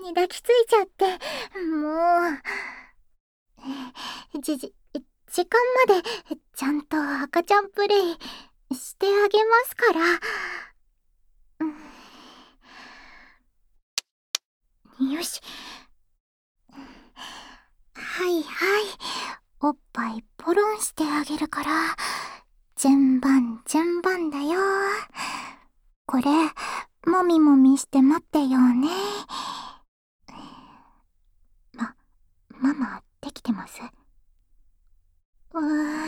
に抱きついちゃって、もう、時間までちゃんと赤ちゃんプレイしてあげますから。よし。はいはい。おっぱいポロンしてあげるから、順番順番だよ。これ、もみもみして待ってよね。ママ、できてます？も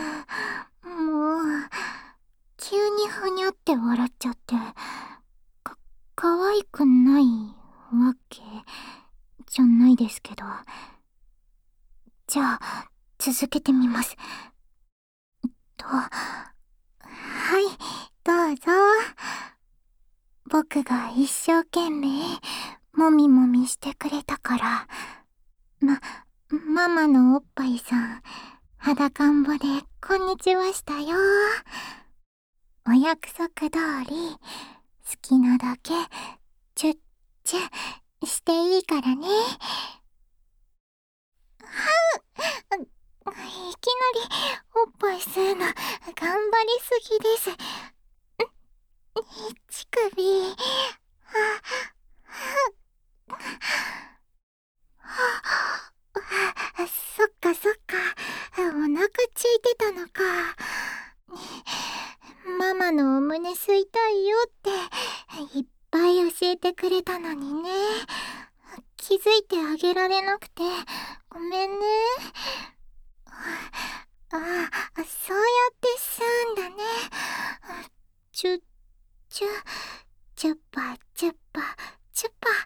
う、急にふにゃって笑っちゃって、可愛くないわけじゃないですけど。じゃあ、続けてみます。はい、どうぞ。僕が一生懸命、もみもみしてくれたから、ママのおっぱいさん、裸んぼでこんにちはしたよ。お約束通り、好きなだけ、チュッチュしていいからね。いきなり、おっぱい吸うの、頑張りすぎです。乳首、そっかそっか、お腹ついてたのか。ママのお胸吸いたいよっていっぱい教えてくれたのにね。気づいてあげられなくてごめんね。そうやって吸うんだね。チュッチュ、チュッパチュッパチュッパ。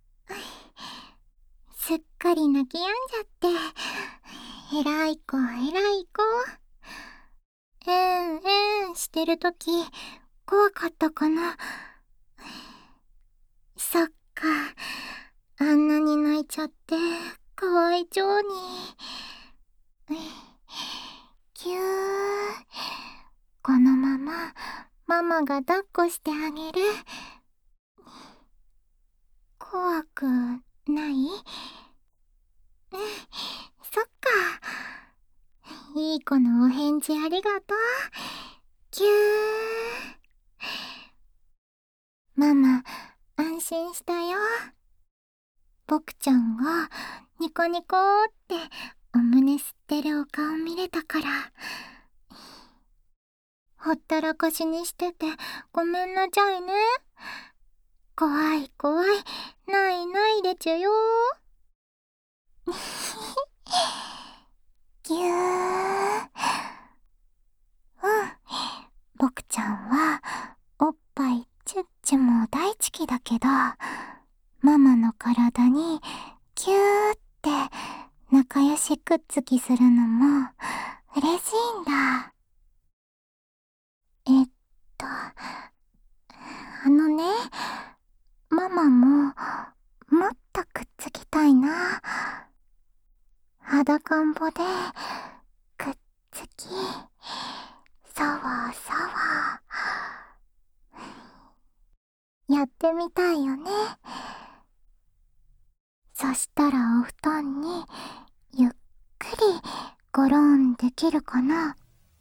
すっかり泣き止んじゃって。偉い子偉い子。してるとき怖かったかな。そっか、あんなに泣いちゃってかわいそうに。ぎゅー。このままママが抱っこしてあげる。怖くない？そっか。いい子のお返事ありがとう。ぎゅー。ママ、安心したよ。僕ちゃんがニコニコってお胸吸ってるお顔見れたから。ほったらかしにしててごめんなさいね。怖い怖い、ないないでちゅよ。ぎゅー。僕ちゃんはおっぱいチュッチュも大好きだけど、ママの体にキューって仲良しくっつきするのも嬉しいんだ。えっと、ね、ママももっとくっつきたいな。裸んぼでくっつき、さわさわやってみたいよね。そしたらお布団にゆっくりゴロンできるかな。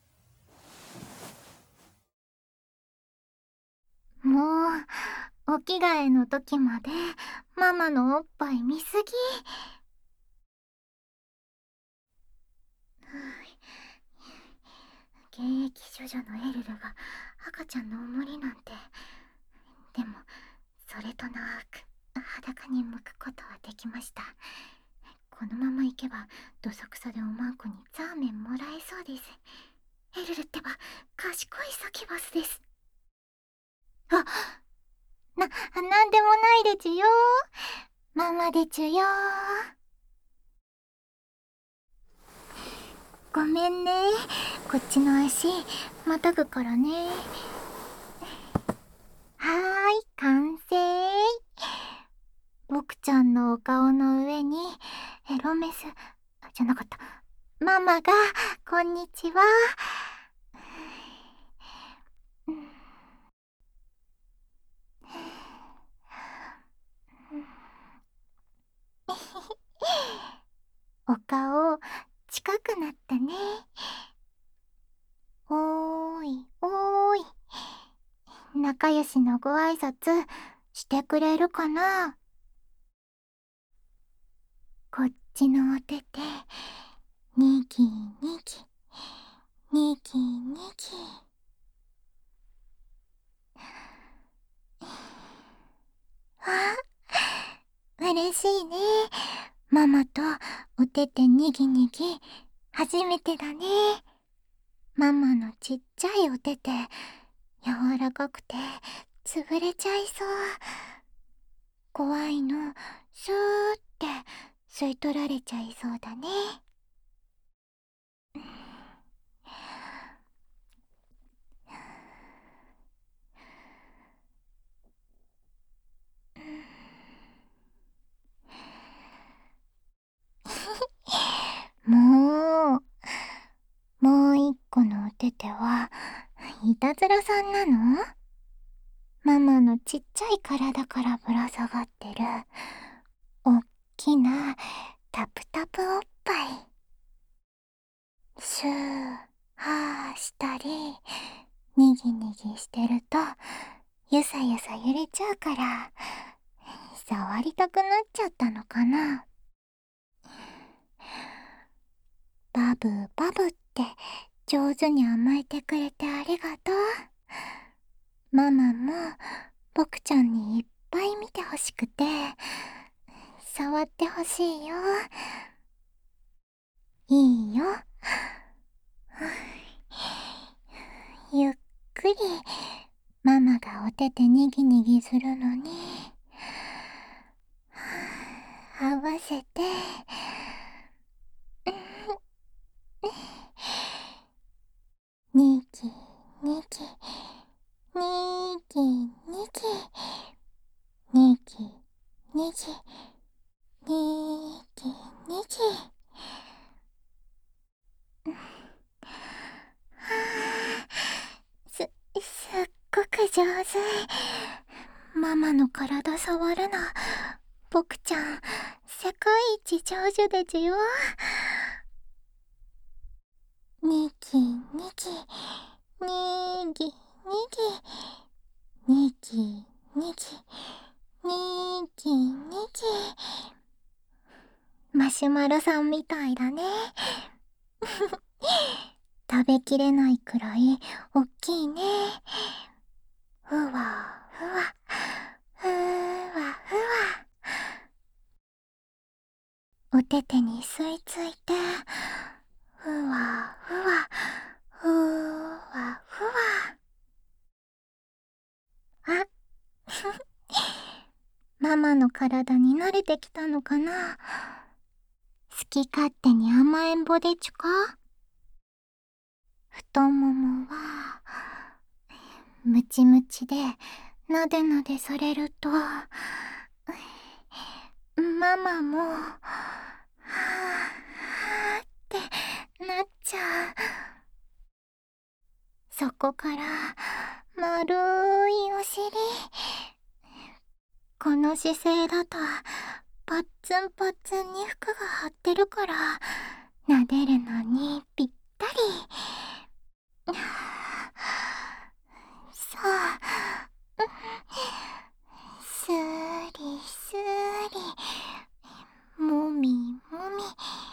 もう、お着替えの時までママのおっぱい見すぎ。現役処女のエルルが赤ちゃんのおもりなんて。でも、それとなく裸に向くことはできました。このままいけばどさくさでおまんこにザーメンもらえそうです。エルルってば賢いサキバスです。なんでもないでちゅよ。ママでちゅよ。ごめんね、こっちの足またぐからね。はーい、完成。僕ちゃんのお顔の上にエロメスじゃなかった、ママがこんにちは。 仲良しのご挨拶してくれるかな？こっちのお手手、にぎにぎ、にぎにぎ。あ、嬉しいね。ママとお手手にぎにぎ、初めてだね。ママのちっちゃいお手手、柔らかくて潰れちゃいそう。怖いの、スーって吸い取られちゃいそうだね。もう、もう一個のお手手は、いたずらさんなの？ママのちっちゃい体からぶら下がってる、おっきなタプタプおっぱい。シュー、はーしたり、にぎにぎしてると、ゆさゆさ揺れちゃうから、触りたくなっちゃったのかな。バブバブって上手に甘えてくれてありがとう。ママも僕ちゃんにいっぱい見てほしくて、触ってほしいよ。いいよ。ゆっくりママがお手手にぎにぎするのに合わせて、にぎにぎ、にぎにぎ、にぎにぎ、にぎにぎ。すっごく上手。ママの体触るの、僕ちゃん世界一上手でちゅよ。にぎにぎ、にぎにぎ、にぎにぎ、にぎにぎ。マシュマロさんみたいだね。食べきれないくらいおっきいね。ふわふわ、ふわふわ。お手手に吸い付いて、ふわふわ、ふわふわ。あ、ママの体に慣れてきたのかな。好き勝手に甘えん坊でちゅか。太ももはムチムチでなでなでされると、ママもはぁってなっちゃう。そこから丸いお尻。この姿勢だとパッツンパッツンに服が張ってるから撫でるのにぴったり。さあ、スリスリ、もみもみ。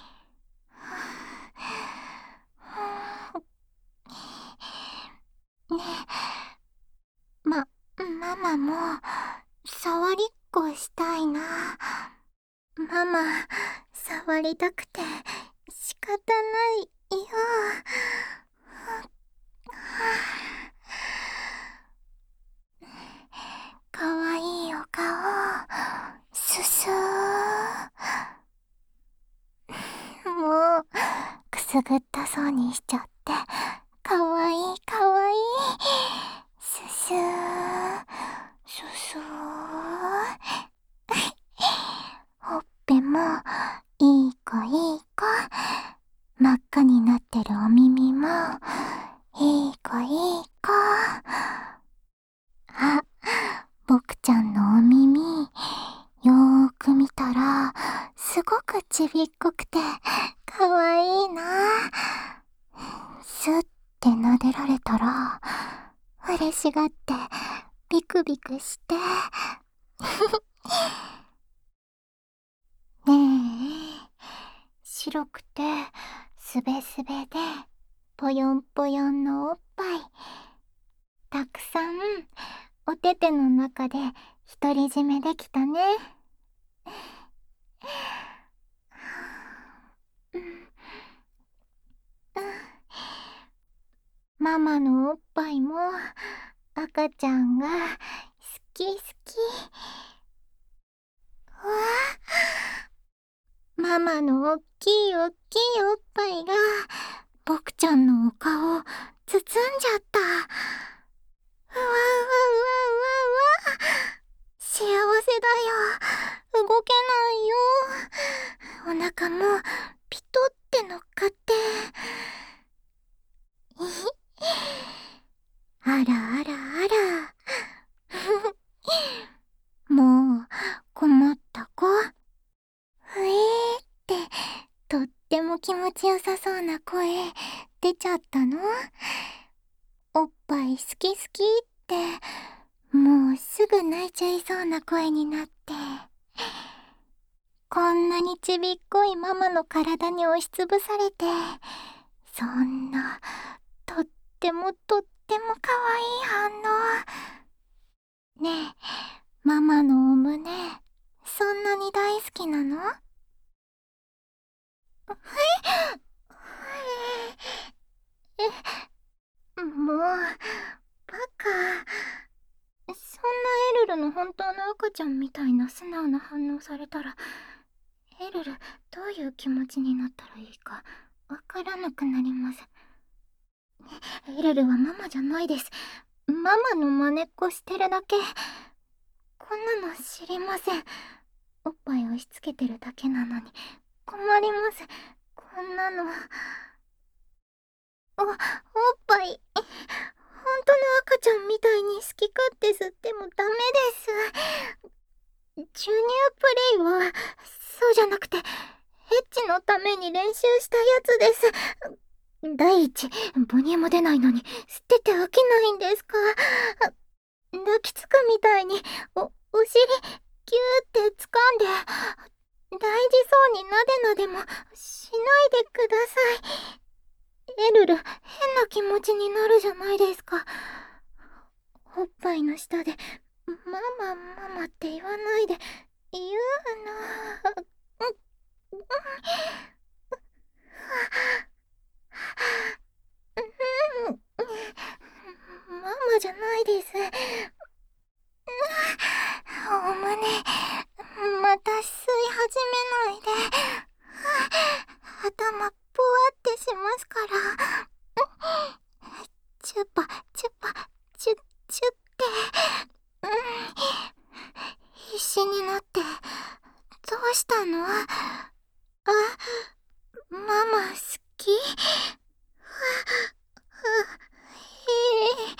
ねえ、ママも触りっこしたいな。ママ、触りたくて仕方ないよ。かわいいお顔、すすー。もう、くすぐったそうにしちゃって、かわいいかわいい。すすー、すすー。ほっぺも、いい子いい子。真っ赤になってるお耳も、いい子いい子。あ、僕ちゃんのお耳、よーく見たら、すごくちびっこくて、かわいいな。スッて撫でられたら、嬉しがって、 ビクビクして。ねえ、白くてすべすべでぽよんぽよんのおっぱい、たくさんおてての中で独り占めできたね。うん、ママのおっぱいも赤ちゃんが好き好き。うわ、ママのおっきいおっきいおっぱいが僕ちゃんのお顔を包んじゃった。うわうわうわうわうわ。幸せだよ。動けないよ。お腹もピトって乗っかって。あらあらあら。もう困った子。ふえーってとっても気持ちよさそうな声出ちゃったの？おっぱい好き好きってもうすぐ泣いちゃいそうな声になって、こんなにちびっこいママの体に押しつぶされて、そんなとってもとってもかわいい反応。ねえ、ママのお胸そんなに大好きなの？はいもうバカ。そんなエルルの本当の赤ちゃんみたいな素直な反応されたら、エルルどういう気持ちになったらいいかわからなくなります。エルルはママじゃないです。ママの真似っこしてるだけ。こんなの知りません。おっぱい押し付けてるだけなのに困ります。こんなのおっぱい本当の赤ちゃんみたいに好き勝手吸ってもダメです。授乳プレイはそうじゃなくてエッチのために練習したやつです。第一母乳も出ないのに吸ってて飽きないんですか？抱きつくみたいにお尻ギューって掴んで大事そうになでなでもしないでください。エルル変な気持ちになるじゃないですか。おっぱいの下でママママって言わないで言うの。ママじゃないです。お胸また吸い始めないで。頭ぽわってしますから。チュパチュパチュッチュって、必死になって。どうしたの？ママ好き？へえ。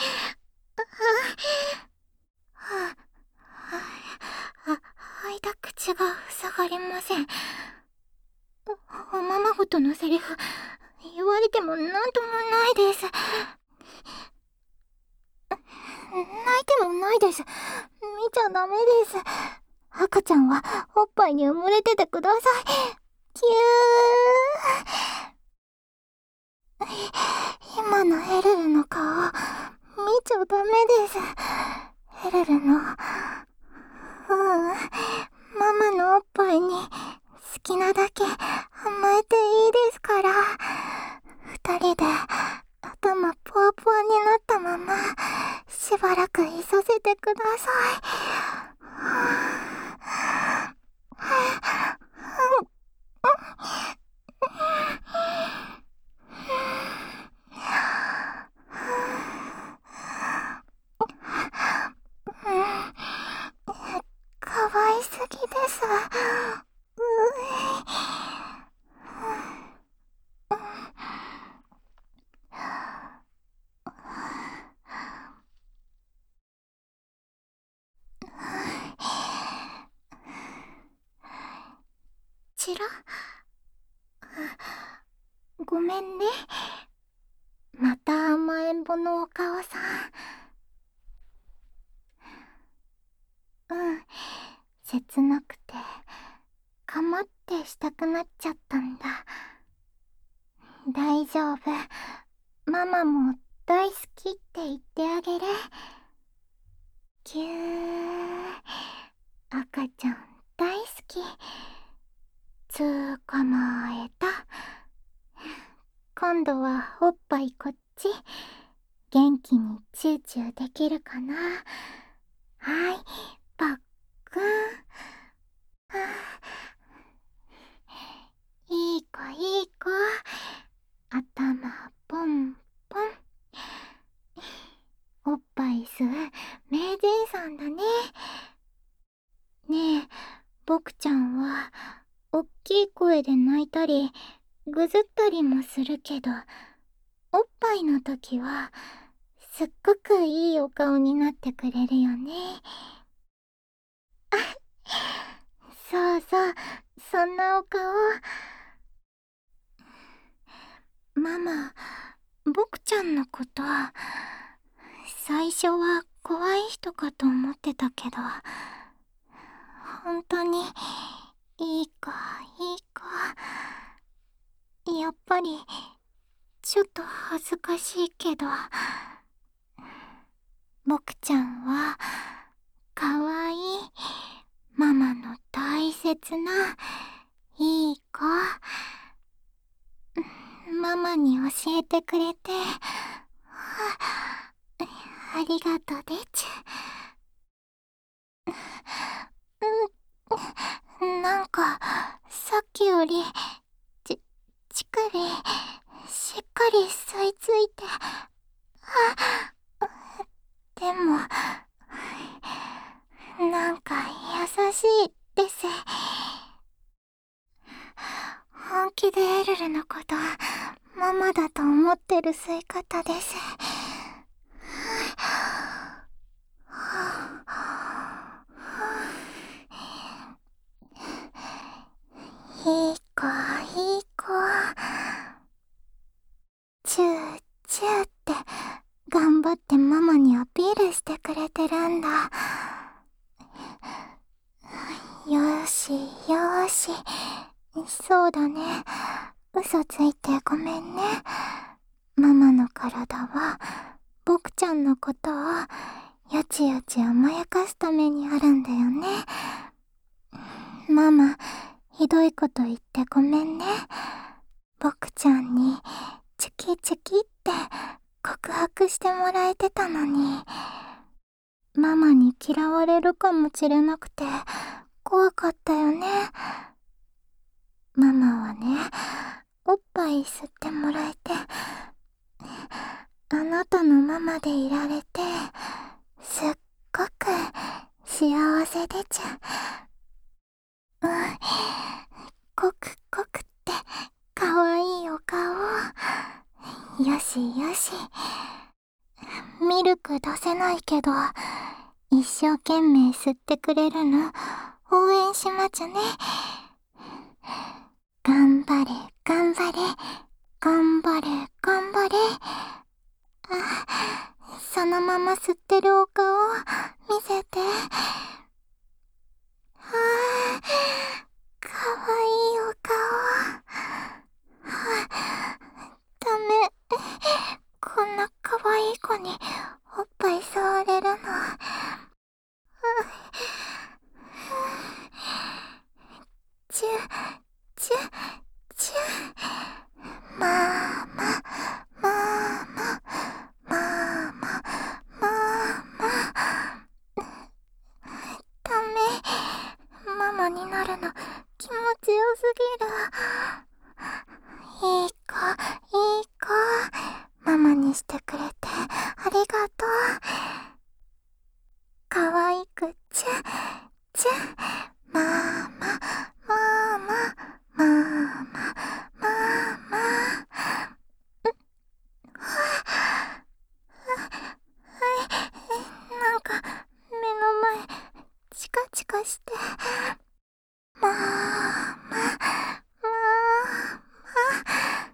開いた口が塞がりません。おままごとのセリフ言われてもなんともないです。泣いてもないです。見ちゃダメです。赤ちゃんはおっぱいに埋もれててください。キュー。今のエルルの顔見ちゃダメです。エルルのママのおっぱいに好きなだけ甘えていいですから。二人で頭ポワポワになったまましばらくいさせてください。かわいすぎです。チラ、ごめんね。また甘えん坊のお顔さん。 切なくてかまってしたくなっちゃったんだ。大丈夫、ママも大好きって言ってあげる。ぎゅー、赤ちゃん大好き。捕まえた。今度はおっぱいこっち。元気にチューチューできるかな。はい、パックン。いい子いい子。頭ポンポン。おっぱい吸う名人さんだね。ねえ、僕ちゃんはおっきい声で泣いたりぐずったりもするけど、おっぱいの時はすっごくいいお顔になってくれるよね。そうそう、そんなお顔。ママ、僕ちゃんのこと最初は怖い人かと思ってたけど、本当にいい子いい子。やっぱりちょっと恥ずかしいけど、僕ちゃんはかわいいママの大切ないい子。ママに教えてくれてありがとうでちゅ。なんかさっきより乳首しっかり吸い付いて、でもなんか優しいです。本気でエルルのことママだと思ってる吸い方です。いい子いい子。チューチューって頑張ってママにアピールしてくれてるんだ。よしよし、そうだね。嘘ついてごめんね。ママの体は僕ちゃんのことをよちよち甘やかすためにあるんだよね。ママ、ひどいこと言ってごめんね。僕ちゃんにチュキチュキって告白してもらえてたのに、ママに嫌われるかもしれなくて怖かったよね。ママはね、おっぱい吸ってもらえて、あなたのママでいられてすっごく幸せでちゅ。ごくごくってかわいいお顔。よしよし、ミルク出せないけど一生懸命吸ってくれるの応援しまちゅね。頑張れ頑張れ頑張れ頑張れ。そのまま吸ってるお顔見せて。かわいいお顔。ダメ、こんなかわいい子におっぱい吸われるの。チュチュチュ。ママママママママ。ダメ、ママになるの気持ちよすぎる。いい子いい子、ママにしてくれてありがとう。かわいくチュチュ。ママママママママ。なんか目の前チカチカして。ママママ。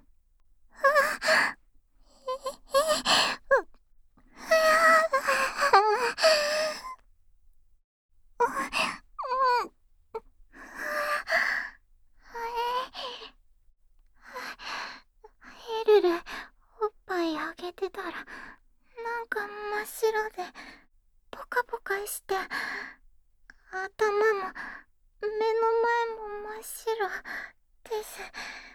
して、頭も目の前も真っ白です。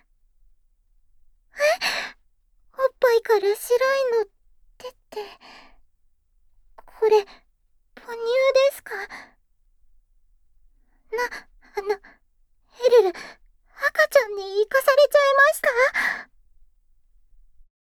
おっぱいから白いの出て、これ母乳ですか？エルル、赤ちゃんに生かされちゃいました？